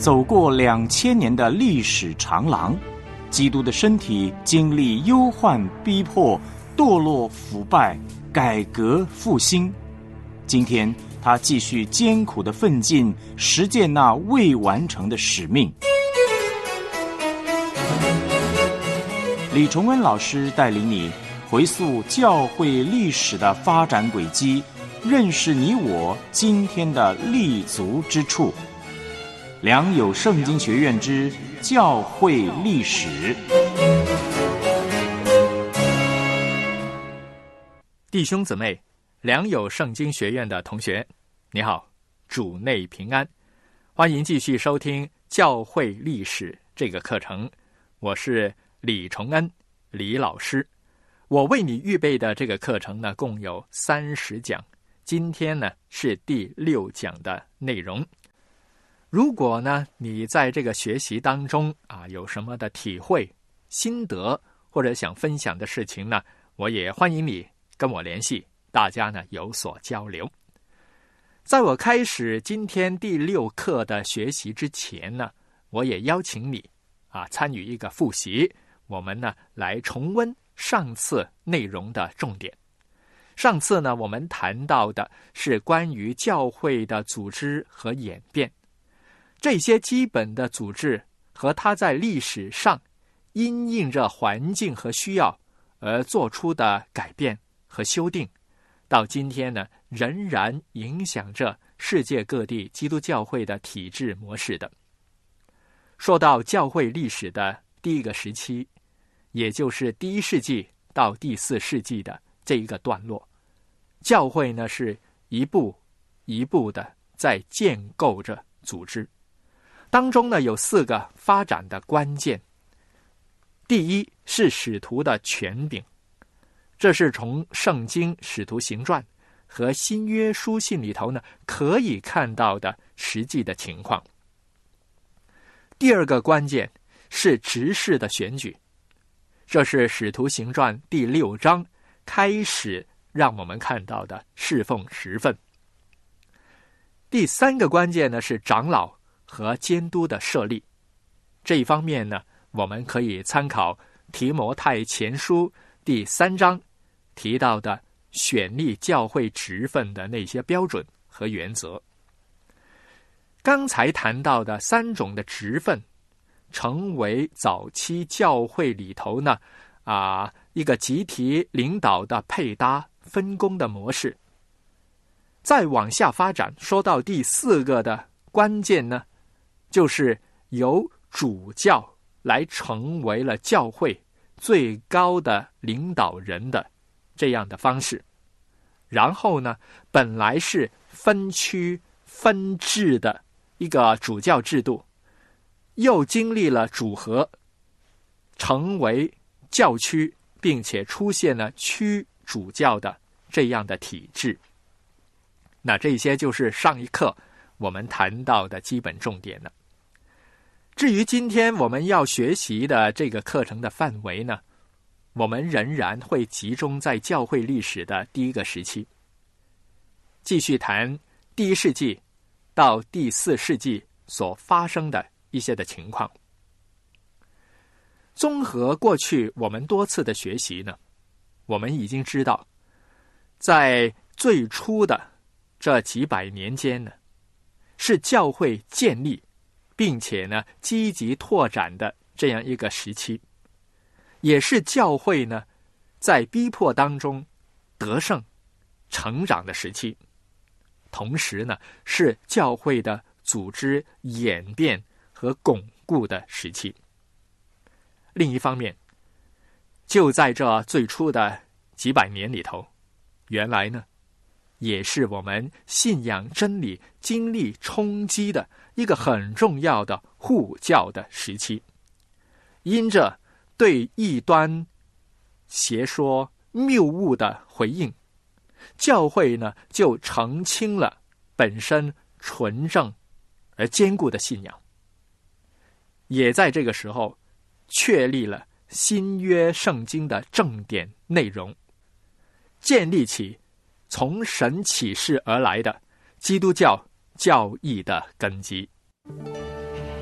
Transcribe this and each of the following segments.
走过2000年的历史长廊，基督的身体经历忧患逼迫、堕落腐败、改革复兴。今天他继续艰苦的奋进，实践那未完成的使命。李崇恩老师带领你回溯教会历史的发展轨迹，认识你我今天的立足之处。良友圣经学院之教会历史。 弟兄姊妹，良友圣经学院的同学，你好，主内平安，欢迎继续收听教会历史这个课程。我是李崇恩，李老师。我为你预备的这个课程呢，共有30讲，今天呢是第6讲的内容。如果呢你在这个学习当中有什么的体会、心得或者想分享的事情呢，我也欢迎你跟我联系，大家呢有所交流。在我开始今天第6课的学习之前呢，我也邀请你参与一个复习，我们呢来重温上次内容的重点。上次呢我们谈到的是关于教会的组织和演变，这些基本的组织和它在历史上因应着环境和需要而做出的改变和修订，到今天呢仍然影响着世界各地基督教会的体制模式的。说到教会历史的第一个时期，也就是第1世纪到第4世纪的这一个段落，教会呢是一步一步的在建构着组织，当中呢有4个发展的关键。第一是使徒的权柄，这是从圣经使徒行传和新约书信里头呢可以看到的实际的情况。第2个关键是执事的选举，这是使徒行传第6章开始让我们看到的侍奉职分。第3个关键呢是长老和监督的设立，这一方面呢我们可以参考提摩太前书第3章提到的选立教会职分的那些标准和原则。刚才谈到的3种的职分成为早期教会里头呢一个集体领导的配搭分工的模式。再往下发展，说到第4个的关键呢，就是由主教来成为了教会最高的领导人的这样的方式。然后呢，本来是分区分治的一个主教制度，又经历了组合，成为教区，并且出现了区主教的这样的体制。那这些就是上一课我们谈到的基本重点了。至于今天我们要学习的这个课程的范围呢，我们仍然会集中在教会历史的第1个时期，继续谈第1世纪到第4世纪所发生的一些的情况。综合过去我们多次的学习呢，我们已经知道，在最初的这几百年间呢，是教会建立并且呢积极拓展的这样一个时期，也是教会呢在逼迫当中得胜成长的时期，同时呢是教会的组织演变和巩固的时期。另一方面，就在这最初的几百年里头，原来呢也是我们信仰真理经历冲击的一个很重要的护教的时期。因着对异端邪说谬误的回应，教会呢就澄清了本身纯正而坚固的信仰，也在这个时候确立了新约圣经的正典内容，建立起从神启示而来的基督教教义的根基。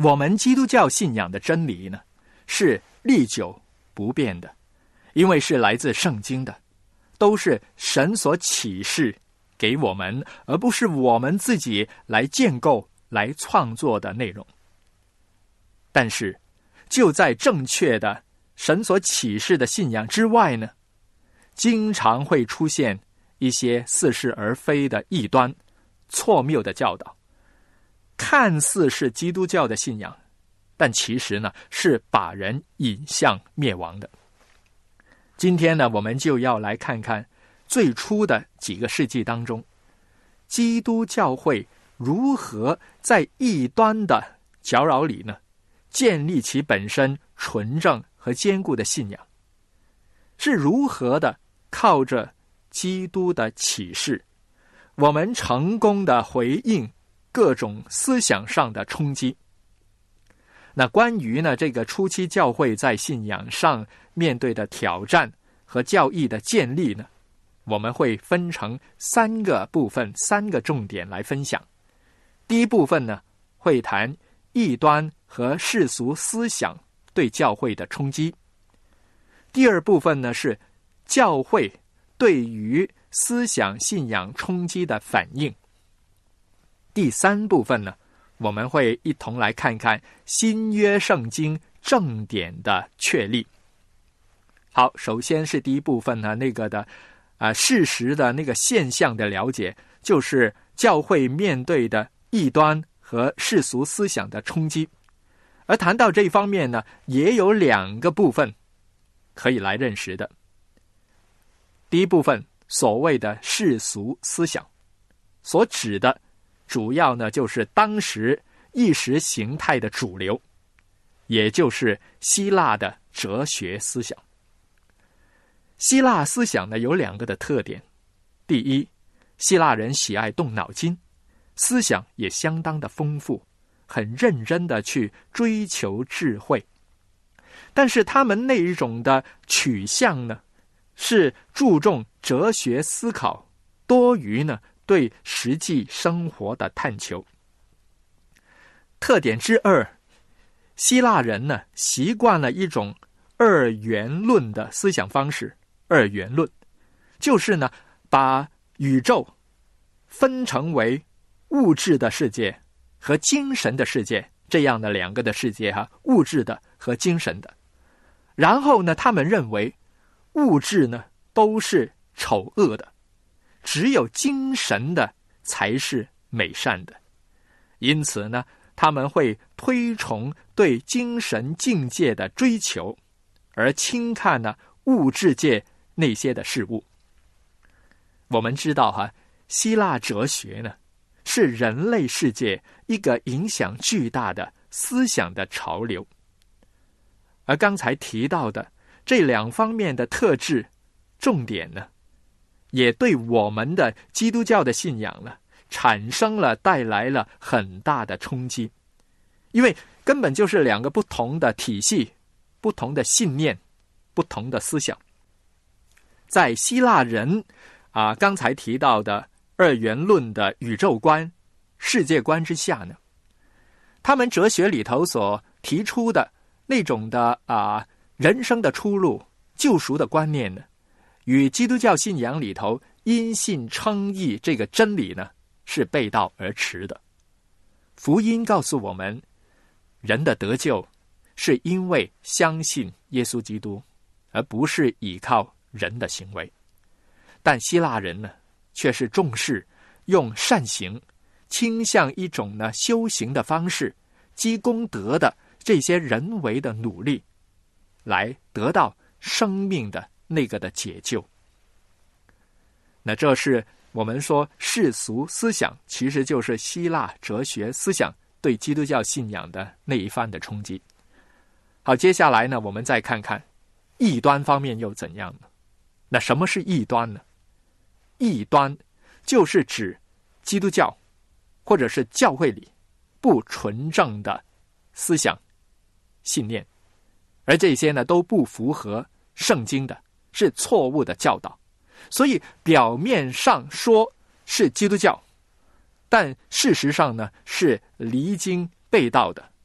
我们基督教信仰的真理呢，是历久不变的，因为是来自圣经的，都是神所启示给我们，而不是我们自己来建构、来创作的内容。但是，就在正确的神所启示的信仰之外呢，经常会出现一些似是而非的异端、错谬的教导，看似是基督教的信仰，但其实呢，是把人引向灭亡的。今天呢，我们就要来看看最初的几个世纪当中，基督教会如何在异端的搅扰里呢，建立起本身纯正和坚固的信仰，是如何的靠着基督的启示，我们成功的回应各种思想上的冲击。那关于呢这个初期教会在信仰上面对的挑战和教义的建立呢，我们会分成3个部分、3个重点来分享。第一部分呢，会谈异端和世俗思想对教会的冲击。第二部分呢，是教会对于思想信仰冲击的反应。第3部分呢，我们会一同来看看新约圣经正典的确立。好，首先是第一部分呢，那个的事实的那个现象的了解，就是教会面对的异端和世俗思想的冲击。而谈到这一方面呢，也有2个部分可以来认识的。第一部分，所谓的世俗思想，所指的主要呢，就是当时意识形态的主流，也就是希腊的哲学思想。希腊思想呢，有2个的特点。第一，希腊人喜爱动脑筋，思想也相当的丰富，很认真的去追求智慧。但是他们那一种的取向呢，是注重哲学思考，多于呢对实际生活的探求。特点之2，希腊人呢习惯了一种二元论的思想方式。二元论就是呢把宇宙分成为物质的世界和精神的世界，这样的2个的世界物质的和精神的。然后呢，他们认为物质呢都是丑恶的，只有精神的才是美善的。因此呢，他们会推崇对精神境界的追求，而轻看呢物质界那些的事物。我们知道希腊哲学呢是人类世界一个影响巨大的思想的潮流。而刚才提到的这2方面的特质重点呢，也对我们的基督教的信仰呢带来了很大的冲击。因为根本就是2个不同的体系、不同的信念、不同的思想。在希腊人刚才提到的二元论的宇宙观、世界观之下呢，他们哲学里头所提出的那种的人生的出路、救赎的观念呢，与基督教信仰里头因信称义这个真理呢是背道而驰的。福音告诉我们，人的得救是因为相信耶稣基督，而不是依靠人的行为。但希腊人呢，却是重视用善行，倾向一种呢修行的方式，积功德的这些人为的努力，来得到生命的那个的解救。那这是我们说世俗思想，其实就是希腊哲学思想对基督教信仰的那一番的冲击。好，接下来呢，我们再看看异端方面又怎样呢？那什么是异端呢？异端就是指基督教或者是教会里不纯正的思想信念，而这些呢都不符合圣经的，是错误的教导。所以表面上说是基督教，但事实上呢是离经背道的，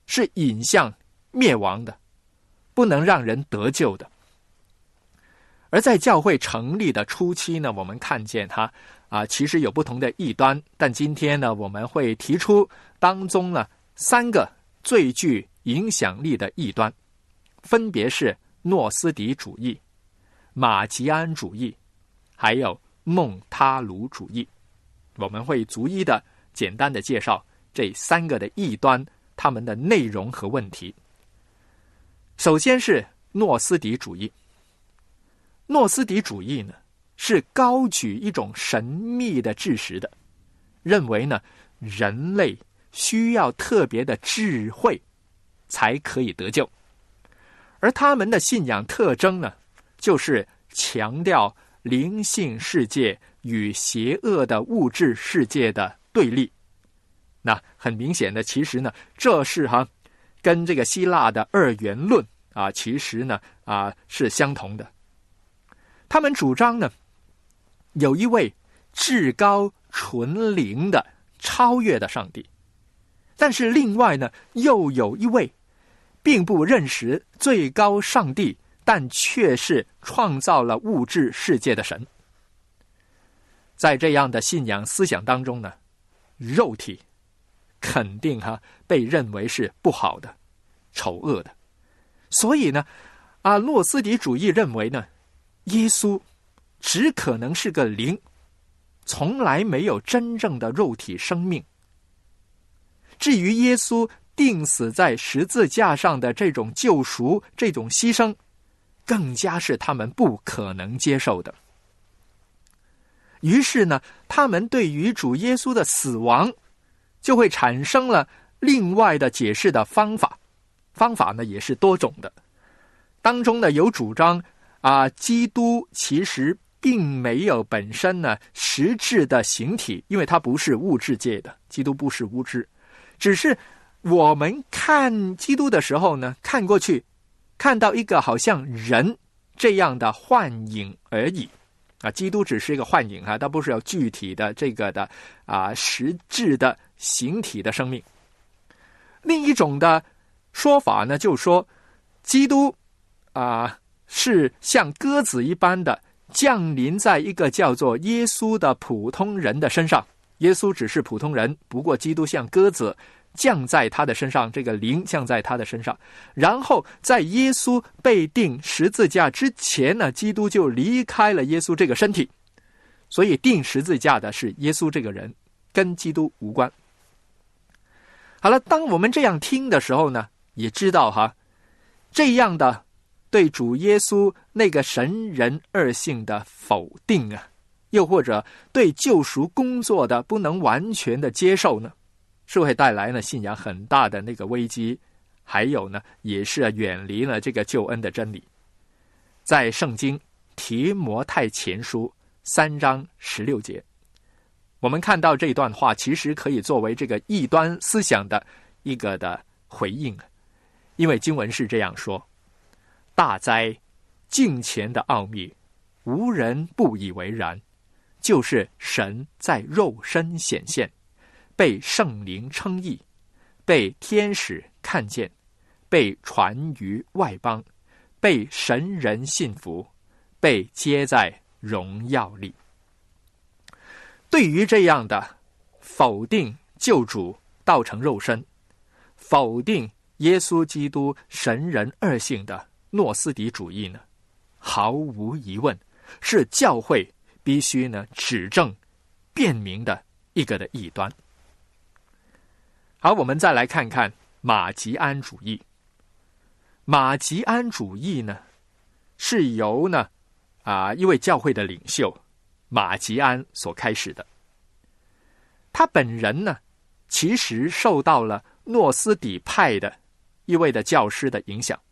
是引向灭亡的，不能让人得救的。而在教会成立的初期呢，我们看见其实有不同的异端，但今天呢，我们会提出当中呢3个最具影响力的异端，分别是诺斯底主义、马吉安主义，还有孟他卢主义。我们会逐一的简单的介绍这3个的异端，他们的内容和问题。首先是诺斯底主义。诺斯底主义呢，是高举一种神秘的知识的，认为呢，人类需要特别的智慧才可以得救。而他们的信仰特征呢，就是强调灵性世界与邪恶的物质世界的对立。那很明显的，其实呢，这是跟这个希腊的二元论其实呢是相同的。他们主张呢，有一位至高纯灵的超越的上帝，但是另外呢，又有一位并不认识最高上帝，但却是创造了物质世界的神。在这样的信仰思想当中呢，肉体肯定被认为是不好的、丑恶的。所以呢，诺斯底主义认为呢，耶稣只可能是个灵，从来没有真正的肉体生命。至于耶稣钉死在十字架上的这种救赎、这种牺牲，更加是他们不可能接受的。于是呢，他们对于主耶稣的死亡就会产生了另外的解释的方法。方法呢也是多种的，当中呢有主张基督其实并没有本身呢实质的形体，因为它不是物质界的，基督不是物质，只是我们看基督的时候呢，看过去看到一个好像人这样的幻影而已基督只是一个幻影它不是有具体的这个的实质的形体的生命。另一种的说法呢，就是说基督是像鸽子一般的降临在一个叫做耶稣的普通人的身上。耶稣只是普通人，不过基督像鸽子降在他的身上，这个灵降在他的身上。然后在耶稣被钉十字架之前呢，基督就离开了耶稣这个身体，所以钉十字架的是耶稣这个人，跟基督无关。好了，当我们这样听的时候呢，也知道这样的对主耶稣那个神人二性的否定又或者对救赎工作的不能完全的接受呢，是会带来呢信仰很大的那个危机，还有呢也是远离了这个救恩的真理。在圣经提摩太前书3章16节，我们看到这段话其实可以作为这个异端思想的一个的回应，因为经文是这样说：大哉敬虔的奥秘，无人不以为然，就是神在肉身显现，被圣灵称义，被天使看见，被传于外邦，被神人信服，被接在荣耀里。对于这样的否定救主道成肉身，否定耶稣基督神人二性的诺斯底主义呢，毫无疑问是教会必须呢指正辨明的一个的异端。好，我们再来看看马吉安主义。马吉安主义呢，是由呢一位教会的领袖马吉安所开始的。他本人呢，其实受到了诺斯底派的一位的教师的影响。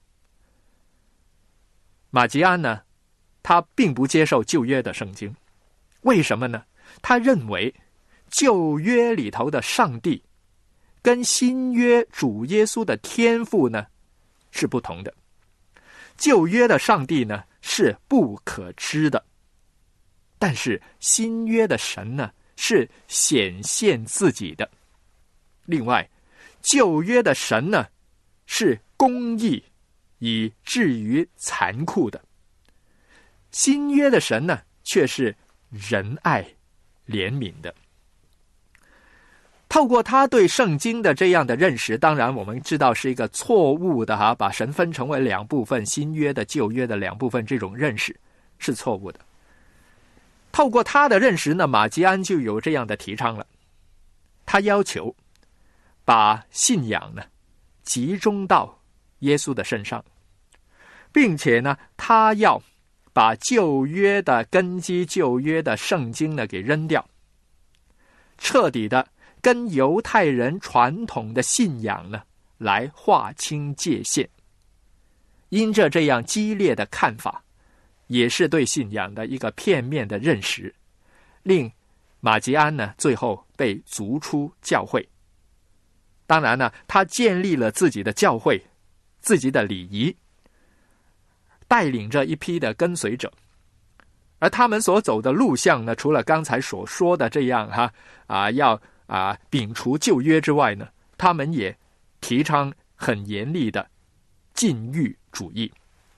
马吉安呢，他并不接受旧约的圣经，为什么呢？他认为旧约里头的上帝跟新约主耶稣的天赋呢是不同的。旧约的上帝呢是不可知的，但是新约的神呢是显现自己的。另外，旧约的神呢是公义以至于残酷的，新约的神呢，却是仁爱怜悯的。透过他对圣经的这样的认识，当然我们知道是一个错误的把神分成为两部分，新约的旧约的两部分，这种认识是错误的。透过他的认识呢，马基安就有这样的提倡了。他要求把信仰呢集中到耶稣的身上，并且呢，他要把旧约的根基、旧约的圣经呢给扔掉，彻底的跟犹太人传统的信仰呢来划清界限。因着这样激烈的看法，也是对信仰的一个片面的认识，令马基安呢最后被逐出教会。当然呢，他建立了自己的教会，自己的礼仪，带领着一批的跟随者。而他们所走的路向呢，除了刚才所说的这样要摒除旧约之外呢，他们也提倡很严厉的禁欲主义。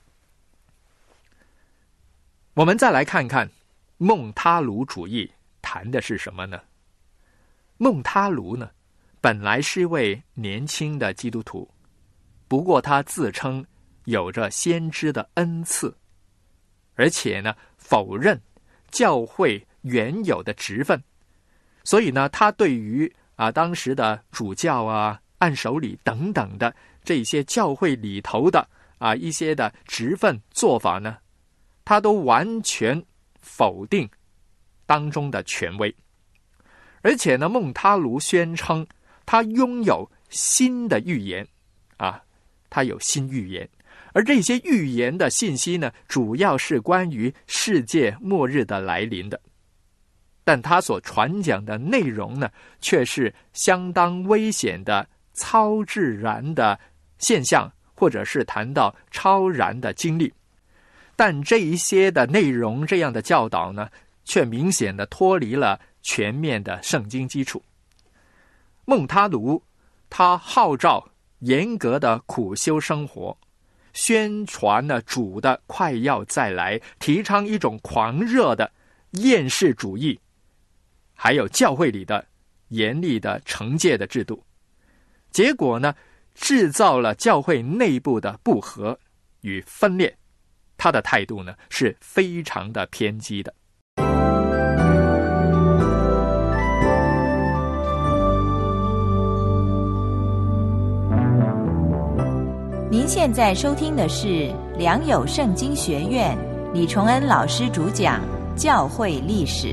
我们再来看看孟他卢主义谈的是什么呢？孟他卢呢，本来是一位年轻的基督徒，不过他自称有着先知的恩赐，而且呢，否认教会原有的职分。所以呢，他对于当时的主教按手礼等等的这些教会里头的一些的职分做法呢，他都完全否定当中的权威。而且呢，孟他卢宣称他拥有新的预言他有新预言，而这些预言的信息呢，主要是关于世界末日的来临的。但他所传讲的内容呢，却是相当危险的超自然的现象，或者是谈到超然的经历。但这一些的内容，这样的教导呢，却明显的脱离了全面的圣经基础。孟他卢他号召严格的苦修生活，宣传了主的快要再来，提倡一种狂热的厌世主义，还有教会里的严厉的惩戒的制度。结果呢，制造了教会内部的不和与分裂。他的态度呢，是非常的偏激的。 您现在收听的是良友圣经学院李崇恩老师主讲教会历史。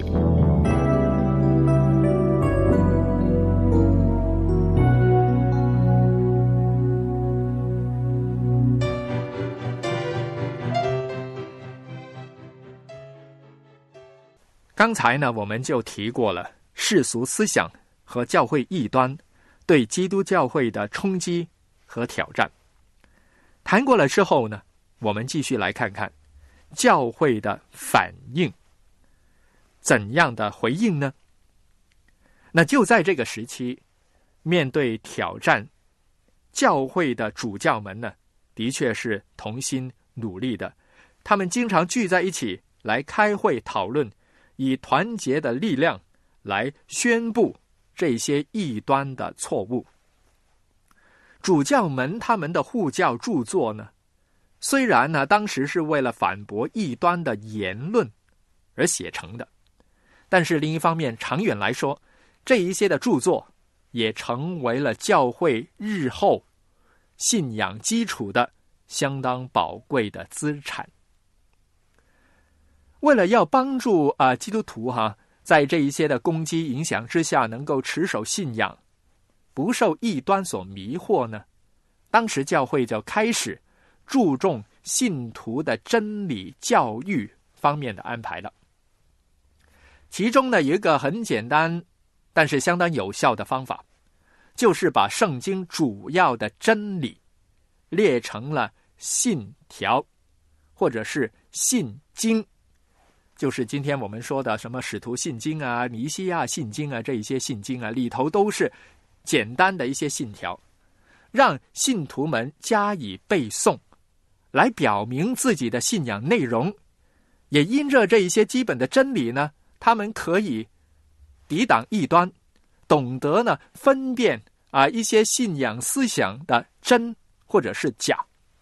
刚才呢，我们就提过了世俗思想和教会异端对基督教会的冲击和挑战。谈过了之后呢，我们继续来看看教会的反应，怎样的回应呢？那就在这个时期，面对挑战，教会的主教们呢，的确是同心努力的。他们经常聚在一起来开会讨论，以团结的力量来宣布这些异端的错误。主教们他们的护教著作呢，虽然呢当时是为了反驳异端的言论而写成的，但是另一方面，长远来说，这一些的著作也成为了教会日后信仰基础的相当宝贵的资产。为了要帮助基督徒在这一些的攻击影响之下能够持守信仰，不受异端所迷惑呢，当时教会就开始注重信徒的真理教育方面的安排了。其中呢，有一个很简单但是相当有效的方法，就是把圣经主要的真理列成了信条，或者是信经，就是今天我们说的什么使徒信经尼西亚信经这一些信经里头都是简单的一些信条， 让信徒们加以背诵，来表明自己的信仰内容。也因着这一些基本的真理呢，他们可以抵挡异端，懂得呢分辨一些信仰思想的真或者是假。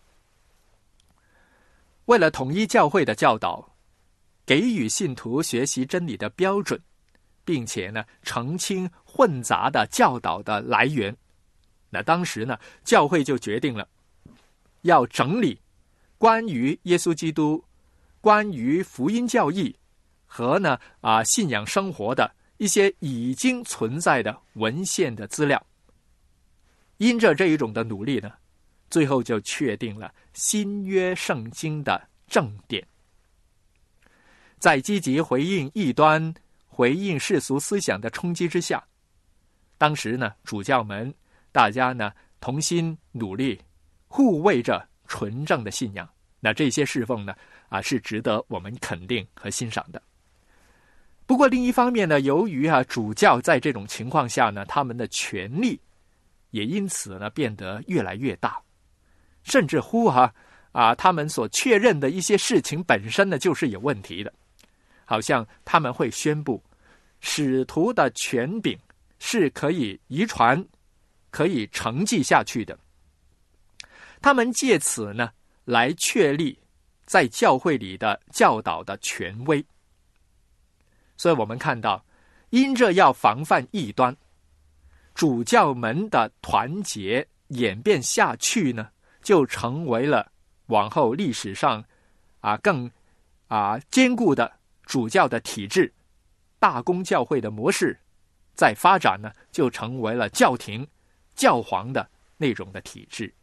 为了统一教会的教导，给予信徒学习真理的标准，并且呢澄清混杂的教导的来源，那当时呢教会就决定了要整理关于耶稣基督、关于福音教义和呢信仰生活的一些已经存在的文献的资料。因着这一种的努力呢，最后就确定了新约圣经的正典。在积极回应异端、回应世俗思想的冲击之下，当时呢主教们大家呢同心努力，护卫着纯正的信仰。那这些侍奉呢是值得我们肯定和欣赏的。不过另一方面呢，由于主教在这种情况下呢，他们的权力也因此呢变得越来越大，甚至乎他们所确认的一些事情本身呢就是有问题的。好像他们会宣布使徒的权柄是可以遗传、可以承继下去的。他们借此呢来确立在教会里的教导的权威。所以我们看到，因着要防范异端，主教们的团结演变下去呢，就成为了往后历史上更坚固的主教的体制。大公教会的模式再发展呢，就成为了教廷、教皇的那种的体制。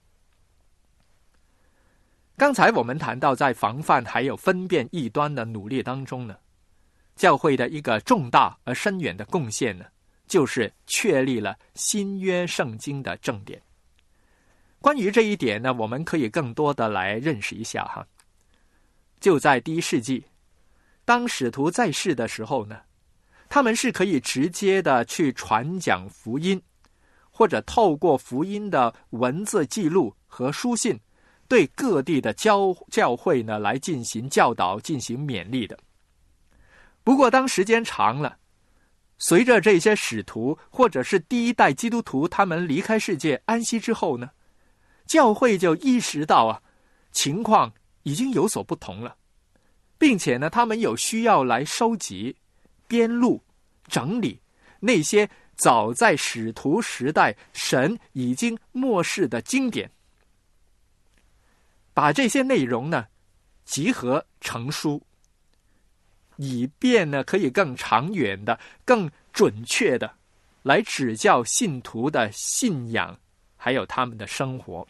刚才我们谈到，在防范还有分辨异端的努力当中呢，教会的一个重大而深远的贡献呢，就是确立了新约圣经的正典。关于这一点呢，我们可以更多的来认识一下就在第一世纪，当使徒在世的时候呢，他们是可以直接的去传讲福音，或者透过福音的文字记录和书信，对各地的教会呢来进行教导、进行勉励的。不过当时间长了，随着这些使徒或者是第一代基督徒他们离开世界安息之后呢，教会就意识到情况已经有所不同了，并且呢他们有需要来收集、编录、整理那些早在使徒时代神已经默示的经典，把这些内容呢集合成书，以便呢可以更长远的、更准确的来指教信徒的信仰还有他们的生活。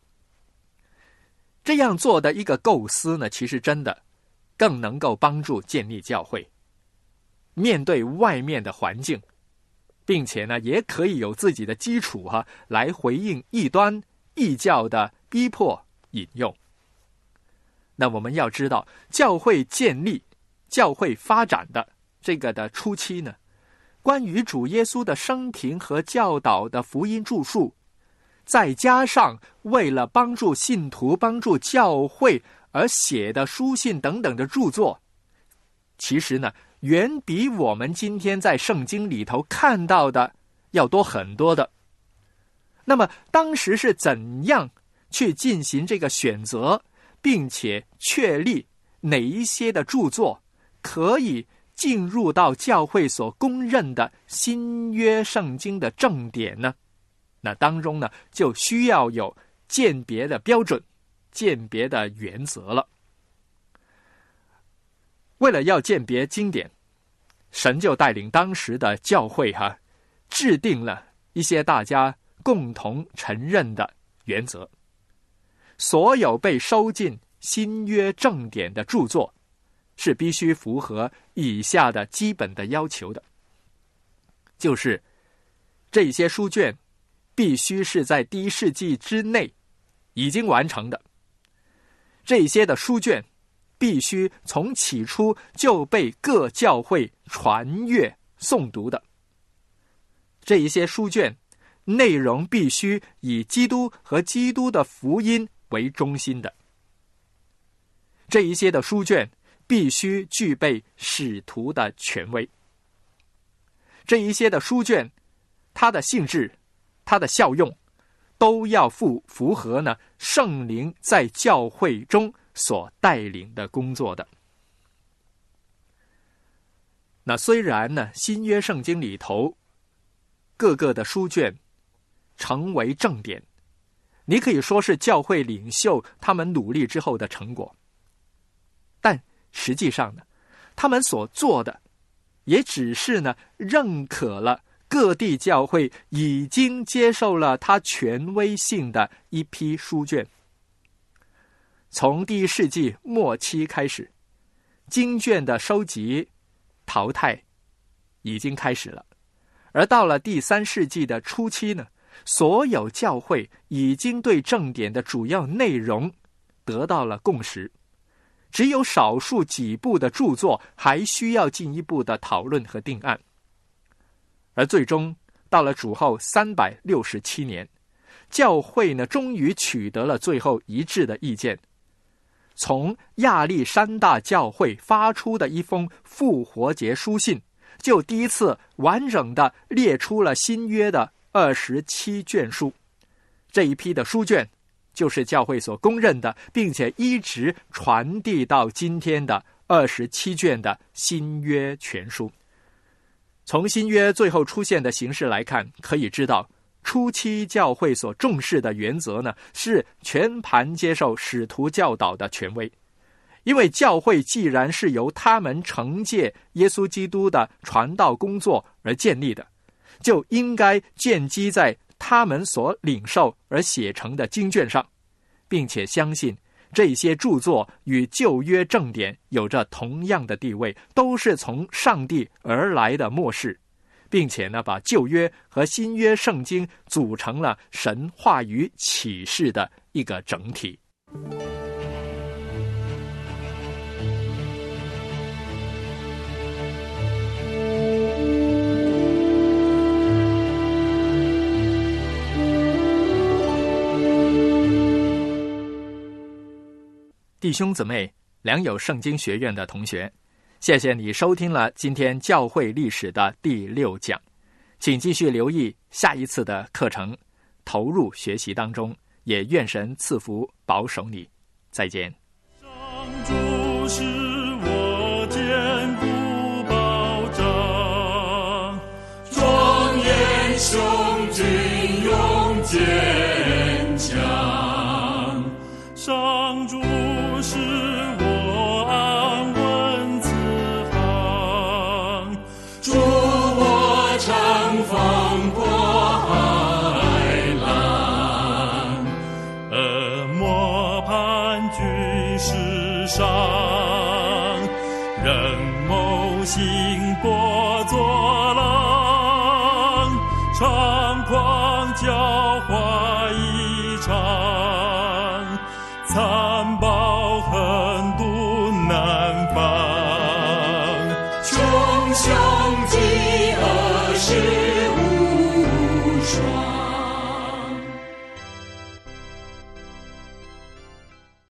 这样做的一个构思呢，其实真的更能够帮助建立教会面对外面的环境，并且呢也可以有自己的基础来回应异端、异教的逼迫引用。那我们要知道，教会建立、教会发展的这个的初期呢，关于主耶稣的生平和教导的福音著述，再加上为了帮助信徒、帮助教会而写的书信等等的著作，其实呢远比我们今天在圣经里头看到的要多很多的。那么当时是怎样去进行这个选择，并且确立哪一些的著作可以进入到教会所公认的新约圣经的正典呢？那当中呢就需要有鉴别的标准、鉴别的原则了。为了要鉴别经典，神就带领当时的教会制定了一些大家共同承认的原则。所有被收进新约正典的著作是必须符合以下的基本的要求的，就是这些书卷必须是在第一世纪之内已经完成的，这些的书卷必须从起初就被各教会传阅诵读的，这一些书卷内容必须以基督和基督的福音为中心的。这一些的书卷必须具备使徒的权威。这一些的书卷，它的性质、它的效用，都要符合呢圣灵在教会中所带领的工作的。那虽然呢新约圣经里头各个的书卷成为正典，你可以说是教会领袖他们努力之后的成果，但实际上呢，他们所做的也只是呢认可了各地教会已经接受了他权威性的一批书卷。从第1世纪末期开始，经卷的收集淘汰已经开始了，而到了第3世纪的初期呢，所有教会已经对正典的主要内容得到了共识，只有少数几部的著作还需要进一步的讨论和定案。而最终到了主后367年，教会呢终于取得了最后一致的意见，从亚历山大教会发出的一封复活节书信，就第一次完整的列出了新约的27卷书。这一批的书卷就是教会所公认的，并且一直传递到今天的27卷的新约全书。从新约最后出现的形式来看，可以知道初期教会所重视的原则呢，是全盘接受使徒教导的权威。因为教会既然是由他们承接耶稣基督的传道工作而建立的，就应该建基在他们所领受而写成的经卷上，并且相信这些著作与旧约正典有着同样的地位，都是从上帝而来的默示，并且呢，把旧约和新约圣经组成了神话语启示的一个整体。弟兄姊妹，良友圣经学院的同学，谢谢你收听了今天教会历史的第6讲，请继续留意下一次的课程，投入学习当中，也愿神赐福保守你。再见。 上主是我坚固保障，庄严雄军勇坚强，上主是我安稳自航，助我乘风过海浪，恶魔盘踞世上，人谋行过作浪，猖狂狡猾一场，残暴和